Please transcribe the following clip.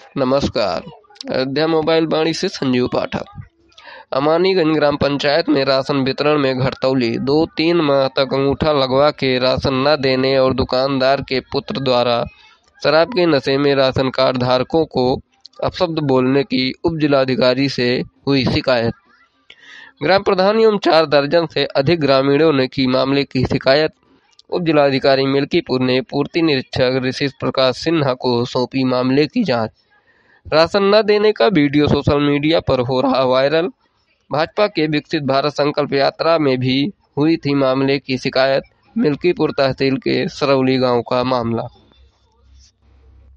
नमस्कार। अयोध्या मोबाइल वाणी से संजीव पाठक। अमानीगंज ग्राम पंचायत में राशन वितरण में घटतौली। 2-3 माह तक अंगूठा लगवा के राशन न देने और दुकानदार के पुत्र द्वारा शराब के नशे में राशन कार्ड धारकों को अपशब्द बोलने की उप जिलाधिकारी से हुई शिकायत। ग्राम प्रधान एवं 4 दर्जन से अधिक ग्रामीणों ने की मामले की शिकायत। उप जिलाधिकारी मिल्कीपुर ने पूर्ति निरीक्षक ऋषि प्रकाश सिन्हा को सौंपी मामले की जांच। राशन न देने का वीडियो सोशल मीडिया पर हो रहा वायरल। भाजपा के विकसित भारत संकल्प यात्रा में भी हुई थी मामले की शिकायत। मिल्कीपुर तहसील के सरौली गांव का मामला।